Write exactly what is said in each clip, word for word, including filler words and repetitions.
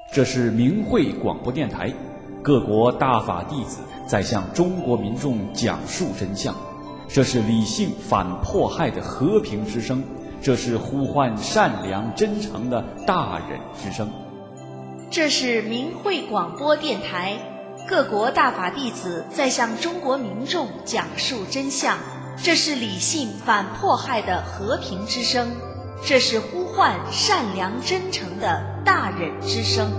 这是明慧广播电台，各国大法弟子在向中国民众讲述真相。这是理性反迫害的和平之声，这是呼唤善良真诚的大忍之声。 这是明慧广播电台，各国大法弟子在向中国民众讲述真相。这是理性反迫害的和平之声，这是呼唤善良真诚的大忍之声。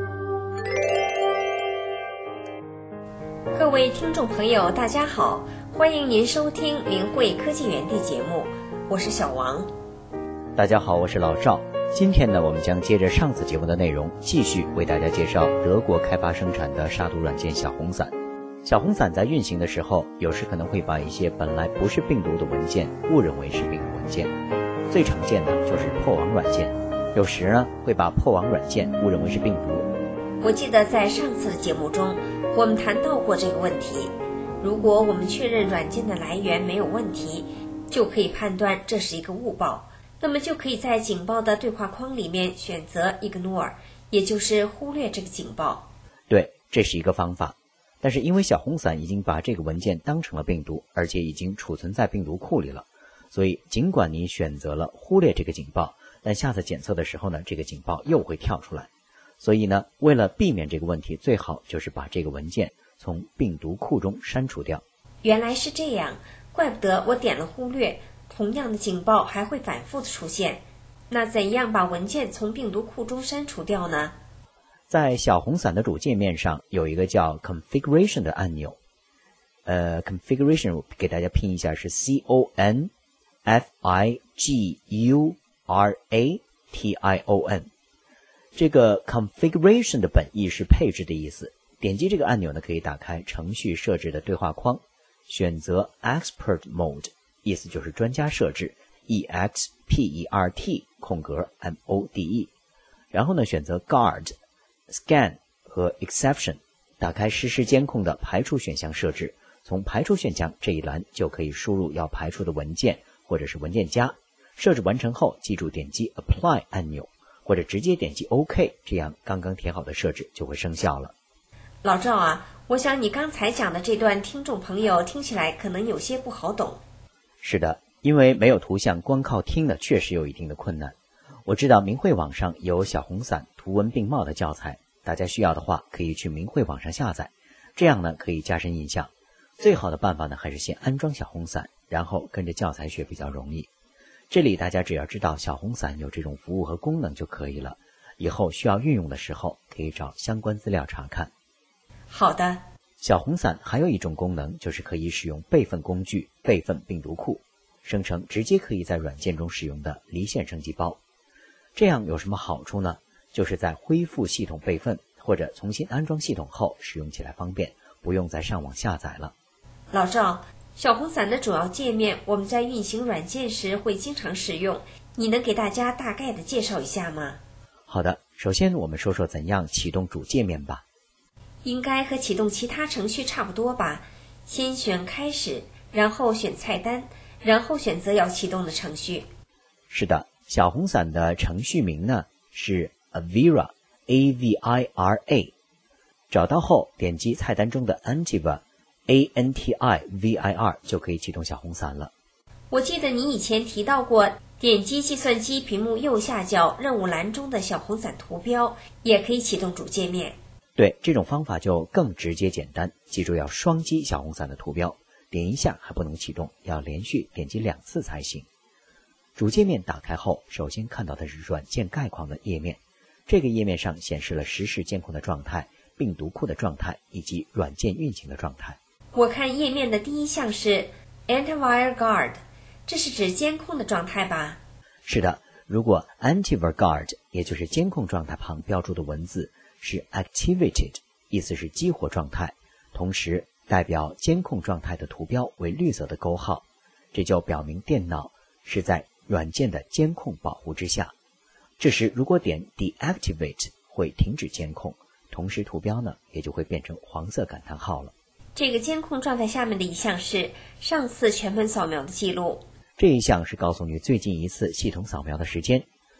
各位听众朋友大家好，欢迎您收听明慧科技园地节目，我是小王。 大家好，我是老赵。今天呢，我们将接着上次节目的内容，继续为大家介绍德国开发生产的杀毒软件小红伞。小红伞在运行的时候，有时可能会把一些本来不是病毒的文件误认为是病毒文件。最常见的就是破网软件，有时呢会把破网软件误认为是病毒。 我记得在上次的节目中，我们谈到过这个问题。如果我们确认软件的来源没有问题，就可以判断这是一个误报，那么就可以在警报的对话框里面选择 ignore， 也就是忽略这个警报。 对，这是一个方法。但是因为小红伞已经把这个文件当成了病毒，而且已经储存在病毒库里了，所以尽管你选择了忽略这个警报，但下次检测的时候呢，这个警报又会跳出来。所以呢，为了避免这个问题，最好就是把这个文件从病毒库中删除掉。 原来是这样，怪不得我点了忽略，同样的警报还会反复的出现。那怎样把文件从病毒库中删除掉呢？ 在小红伞的主界面上有一个叫 configuration 的按钮，呃 configuration 给大家拼一下是 C O N F I G U R A T I O N。 这个 configuration 的本意是配置的意思。点击这个按钮呢，可以打开程序设置的对话框，选择 expert mode， 意思就是专家设置 E X P E R T 空格 M O D E， 然后呢选择 guard、scan 和 exception， 打开实时监控的排除选项设置，从排除选项这一栏就可以输入要排除的文件或者是文件夹。设置完成后，记住点击 apply 按钮，或者直接点击 OK， 这样刚刚填好的设置就会生效了。 老赵啊，我想你刚才讲的这段听众朋友听起来可能有些不好懂。 是的，因为没有图像，光靠听呢确实有一定的困难。我知道明慧网上有小红伞图文并茂的教材，大家需要的话可以去明慧网上下载，这样呢可以加深印象。最好的办法呢还是先安装小红伞，然后跟着教材学比较容易。这里大家只要知道小红伞有这种服务和功能就可以了，以后需要运用的时候可以找相关资料查看。 好的。 小红伞还有一种功能，就是可以使用备份工具备份病毒库，生成直接可以在软件中使用的离线升级包。这样有什么好处呢？就是在恢复系统备份或者重新安装系统后，使用起来方便，不用再上网下载了。 老赵，小红伞的主要界面我们在运行软件时会经常使用，你能给大家大概的介绍一下吗？ 好的，首先我们说说怎样启动主界面吧。 应该和启动其他程序差不多吧，先选开始，然后选菜单，然后选择要启动的程序。 是的，小红伞的程序名呢是 Avira A V I R A， 找到后点击菜单中的 Antivir A N T I V I R 就可以启动小红伞了。 我记得你以前提到过，点击计算机屏幕右下角任务栏中的小红伞图标也可以启动主界面。 对，这种方法就更直接简单，记住要双击小红伞的图标，点一下还不能启动，要连续点击两次才行。主界面打开后，首先看到的是软件概况的页面，这个页面上显示了实时监控的状态、病毒库的状态以及软件运行的状态。 我看页面的第一项是 Antivir Guard， 这是指监控的状态吧？ 是的，如果 Antivir Guard 也就是监控状态旁标注的文字是 activated， 意思是激活状态，同时代表监控状态的图标为绿色的勾号，这就表明电脑是在软件的监控保护之下。这时如果点 deactivate 会停止监控，同时图标呢也就会变成黄色感叹号了。 这个监控状态下面的一项是上次全盘扫描的记录， 这一项是告诉你最近一次系统扫描的时间。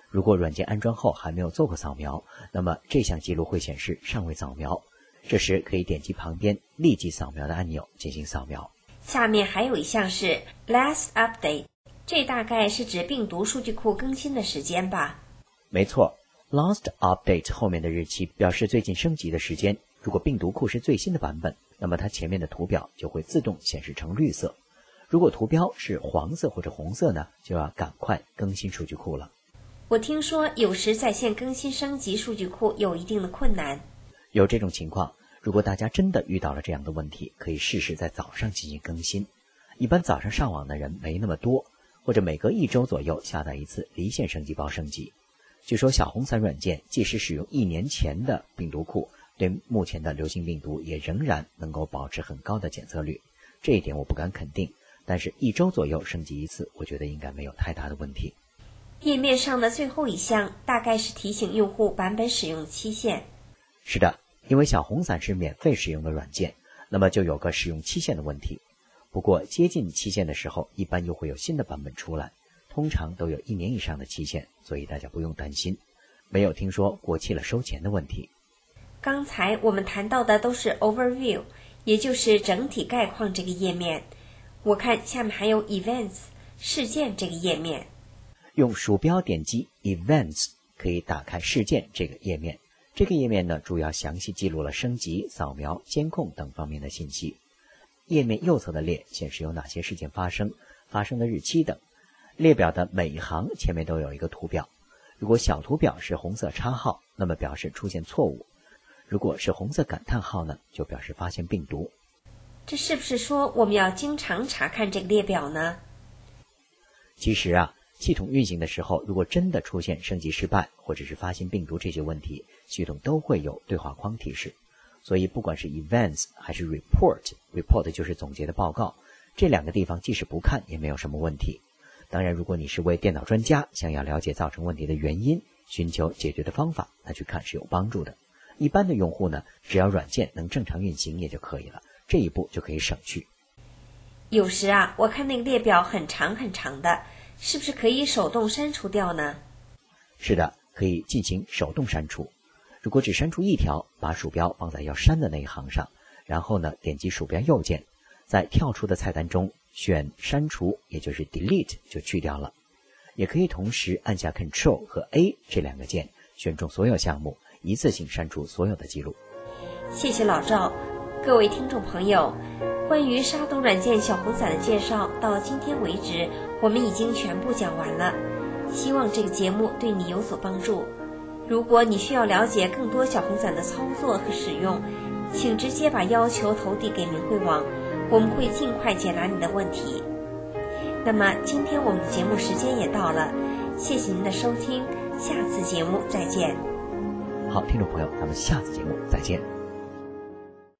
如果软件安装后还没有做过扫描，那么这项记录会显示尚未扫描，这时可以点击旁边立即扫描的按钮进行扫描。 下面还有一项是 last update， 这大概是指病毒数据库更新的时间吧？ 没错， last update 后面的日期表示最近升级的时间。如果病毒库是最新的版本，那么它前面的图表就会自动显示成绿色。如果图标是黄色或者红色呢，就要赶快更新数据库了。 我听说有时在线更新升级数据库有一定的困难。 有这种情况，如果大家真的遇到了这样的问题，可以试试在早上进行更新。一般早上上网的人没那么多，或者每隔一周左右下载一次离线升级包升级。据说小红伞软件即使使用一年前的病毒库，对目前的流行病毒也仍然能够保持很高的检测率。这一点我不敢肯定，但是一周左右升级一次，我觉得应该没有太大的问题。 页面上的最后一项大概是提醒用户版本使用期限。 是的，因为小红伞是免费使用的软件，那么就有个使用期限的问题。不过接近期限的时候，一般又会有新的版本出来，通常都有一年以上的期限，所以大家不用担心，没有听说过期了收钱的问题。 刚才我们谈到的都是 overview， 也就是整体概况这个页面。我看下面还有 events 事件这个页面。 用鼠标点击 events 可以打开事件这个页面。这个页面呢，主要详细记录了升级、扫描、监控等方面的信息。页面右侧的列显示有哪些事件发生、发生的日期等。列表的每一行前面都有一个图表。如果小图表是红色叉号，那么表示出现错误；如果是红色感叹号呢，就表示发现病毒。 这是不是说我们要经常查看这个列表呢？ 其实啊，系统运行的时候，如果真的出现升级失败或者是发现病毒这些问题，系统都会有对话框提示。所以不管是 events 还是 report， report 就是总结的报告，这两个地方即使不看也没有什么问题。当然，如果你是位电脑专家，想要了解造成问题的原因，寻求解决的方法，那去看是有帮助的。一般的用户呢，只要软件能正常运行也就可以了，这一步就可以省去。 有时啊，我看那个列表很长很长的，是不是可以手动删除掉呢？ 是的，可以进行手动删除。如果只删除一条，把鼠标放在要删的那一行上，然后呢，点击鼠标右键，在跳出的菜单中选删除，也就是 delete 就去掉了。也可以同时按下 Control 和 A 这两个键，选中所有项目，一次性删除所有的记录。 谢谢老赵。各位听众朋友，关于杀毒软件小红伞的介绍到今天为止，我们已经全部讲完了。希望这个节目对你有所帮助。如果你需要了解更多小红伞的操作和使用，请直接把要求投递给明慧网，我们会尽快解答你的问题。那么今天我们的节目时间也到了，谢谢您的收听，下次节目再见。 好，听众朋友，咱们下次节目再见。